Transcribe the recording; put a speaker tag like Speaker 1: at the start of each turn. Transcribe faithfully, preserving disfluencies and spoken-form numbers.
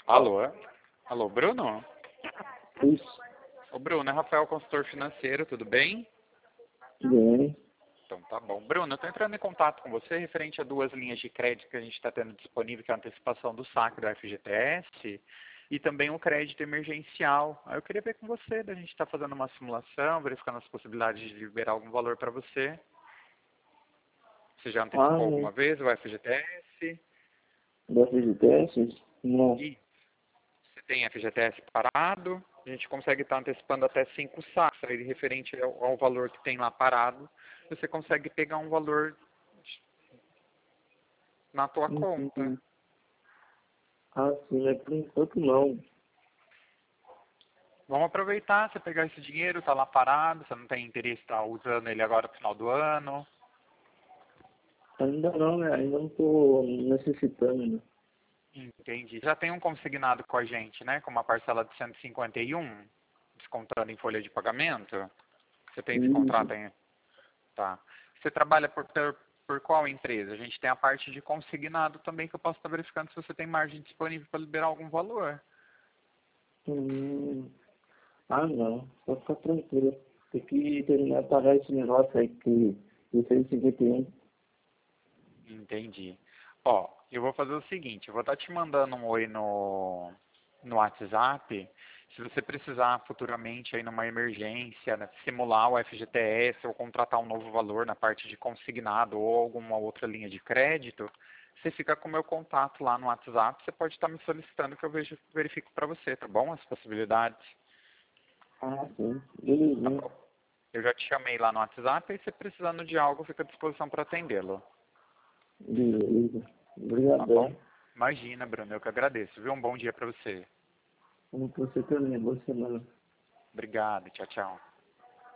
Speaker 1: Alô? Alô, Bruno?
Speaker 2: Isso,
Speaker 1: Ô, Bruno, é Rafael, consultor financeiro, tudo bem?
Speaker 2: tudo bem.
Speaker 1: Então tá bom. Bruno, eu estou entrando em contato com você referente a duas linhas de crédito que a gente está tendo disponível, que é a antecipação do saque do F G T S e também o crédito emergencial. Aí eu queria ver com você, da gente estar fazendo uma simulação, verificando as possibilidades de liberar algum valor para você. Você já
Speaker 2: Ah,
Speaker 1: antecipou
Speaker 2: não.
Speaker 1: alguma vez o F G T S?
Speaker 2: Da F G T S? Não.
Speaker 1: E você tem F G T S parado, a gente consegue estar antecipando até cinco saques, aí referente ao, ao valor que tem lá parado, você consegue pegar um valor na tua conta.
Speaker 2: Entendi. Ah, sim, é por enquanto não.
Speaker 1: Vamos aproveitar, você pegar esse dinheiro, tá lá parado, você não tem interesse em estar usando ele agora no final do ano.
Speaker 2: Ainda não, né? Ainda não tô necessitando, né?
Speaker 1: Entendi. Já tem um consignado com a gente, né? Com uma parcela de cento e cinquenta e um, descontando em folha de pagamento. Você tem esse
Speaker 2: Isso.
Speaker 1: contrato aí? Tá. Você trabalha por, por, por qual empresa? A gente tem a parte de consignado também, que eu posso estar verificando se você tem margem disponível para liberar algum valor.
Speaker 2: Hum. Ah, não. Pode ficar tranquilo. Tem que terminar de pagar esse negócio aí que de cento e cinquenta e um.
Speaker 1: Entendi. Ó, eu vou fazer o seguinte, eu vou estar te mandando um oi no, no WhatsApp. Se você precisar futuramente aí numa emergência, né, simular o F G T S ou contratar um novo valor na parte de consignado ou alguma outra linha de crédito, você fica com o meu contato lá no WhatsApp. Você pode estar me solicitando que eu vejo, verifico para você, tá bom? As possibilidades.
Speaker 2: Ah, sim.
Speaker 1: Tá
Speaker 2: Belezinha.
Speaker 1: bom. Eu já te chamei lá no WhatsApp e se precisando de algo, fica à disposição para atendê-lo.
Speaker 2: Beleza.
Speaker 1: Tá bom?
Speaker 2: Obrigadão.
Speaker 1: Imagina, Bruno, eu que agradeço, viu? Um bom dia para você.
Speaker 2: Como você também. Boa semana.
Speaker 1: Obrigado, tchau, tchau.